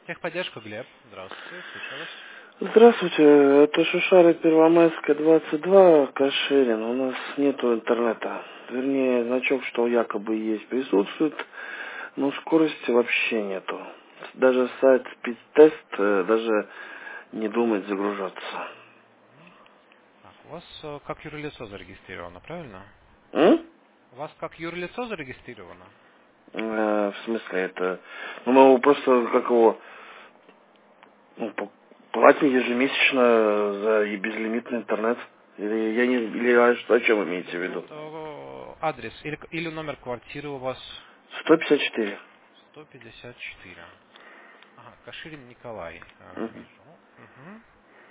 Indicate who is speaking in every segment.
Speaker 1: Техподдержка, Глеб. Здравствуйте, слушаю вас.
Speaker 2: Здравствуйте, это Шушары Первомайская, 22, Каширин. У нас нету интернета. Вернее, значок, что якобы есть, присутствует, но скорости вообще нету. Даже сайт спидтест даже не думает загружаться.
Speaker 1: Так, у вас как юрлицо зарегистрировано, правильно?
Speaker 2: М?
Speaker 1: У вас как юрлицо зарегистрировано?
Speaker 2: В смысле, это... Ну, мы просто, как его... Ну, платим ежемесячно за и безлимитный интернет. Или я не... Или о чем имеете в виду?
Speaker 1: Вот адрес или номер квартиры у вас
Speaker 2: 154.
Speaker 1: 154. Ага, Каширин Николай.
Speaker 2: Мгм.
Speaker 1: Вижу. Мгм.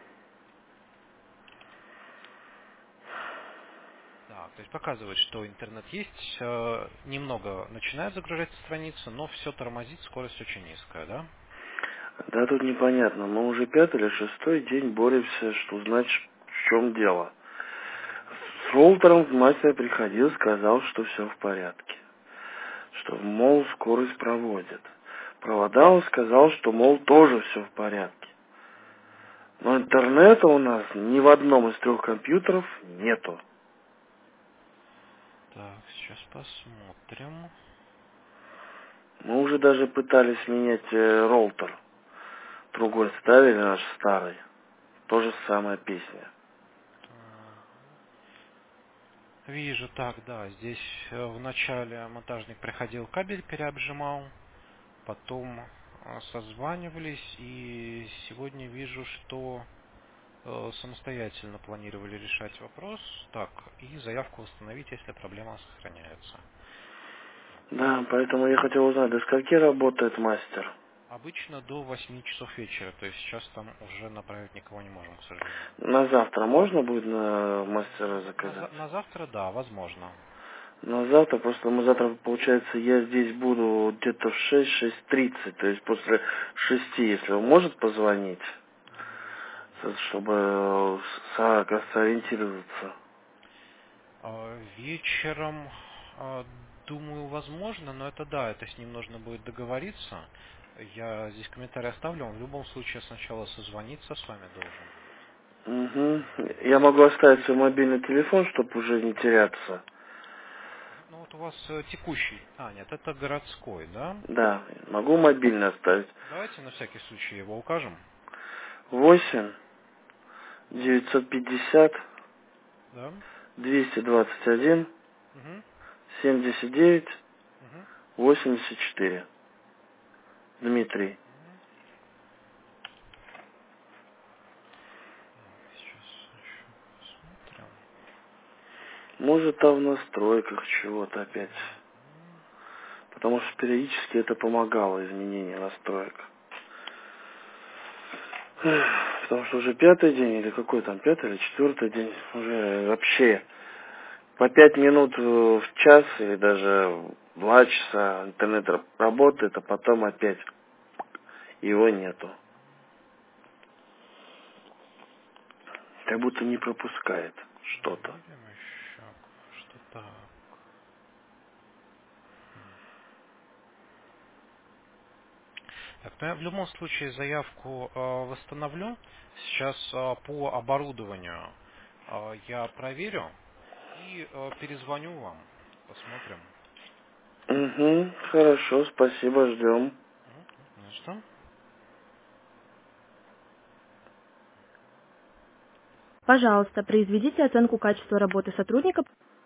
Speaker 1: Так, то есть показывает, что интернет есть. Немного начинает загружаться страница, но все тормозит, скорость очень низкая, да?
Speaker 2: Да тут непонятно. Мы уже пятый или шестой день боремся, что узнать, в чем дело. С роутером мастер приходил, сказал, что все в порядке. Что, мол, скорость проводит. Провода он сказал, что, мол, тоже все в порядке. Но интернета у нас ни в одном из трех компьютеров нету.
Speaker 1: Так, сейчас посмотрим.
Speaker 2: Мы уже даже пытались менять роутер. Другой ставили, наш старый. Тоже самая песня.
Speaker 1: Вижу, так, да, здесь в начале монтажник приходил, кабель переобжимал, потом созванивались, и сегодня вижу, что самостоятельно планировали решать вопрос, так, и заявку восстановить, если проблема сохраняется.
Speaker 2: Да, поэтому я хотел узнать, до скольки работает мастер?
Speaker 1: Обычно до 8 часов вечера, то есть сейчас там уже направить никого не можем, к сожалению.
Speaker 2: На завтра можно будет на мастера заказать?
Speaker 1: На завтра, да, возможно.
Speaker 2: На завтра, просто мы завтра, получается, я здесь буду где-то в 6-6:30, то есть после 6, если он может позвонить, чтобы сориентироваться.
Speaker 1: Вечером, думаю, возможно, но это да, это с ним нужно будет договориться. Я здесь комментарий оставлю, он в любом случае сначала созвониться с вами должен будет.
Speaker 2: Угу. Я могу оставить свой мобильный телефон, чтобы уже не теряться.
Speaker 1: Ну вот у вас текущий, нет, это городской, да?
Speaker 2: Да, могу мобильный оставить.
Speaker 1: Давайте на всякий случай его укажем.
Speaker 2: 8 950
Speaker 1: Да?
Speaker 2: 221
Speaker 1: Угу.
Speaker 2: 79
Speaker 1: Угу.
Speaker 2: 84. Дмитрий.
Speaker 1: Так, сейчас еще посмотрим.
Speaker 2: Может, там в настройках чего-то опять. Потому что периодически это помогало, изменение настроек. Потому что уже пятый день, или какой там, пятый или четвертый день, уже вообще по 5 минут в час, или даже 2 часа интернет работает, а потом опять его нету. Как будто не пропускает что-то.
Speaker 1: Проверим еще, что так. Так, ну я в любом случае заявку восстановлю. Сейчас по оборудованию я проверю и перезвоню вам. Посмотрим.
Speaker 2: Угу, хорошо, спасибо, ждем.
Speaker 1: Ну что?
Speaker 3: Пожалуйста, произведите оценку качества работы сотрудника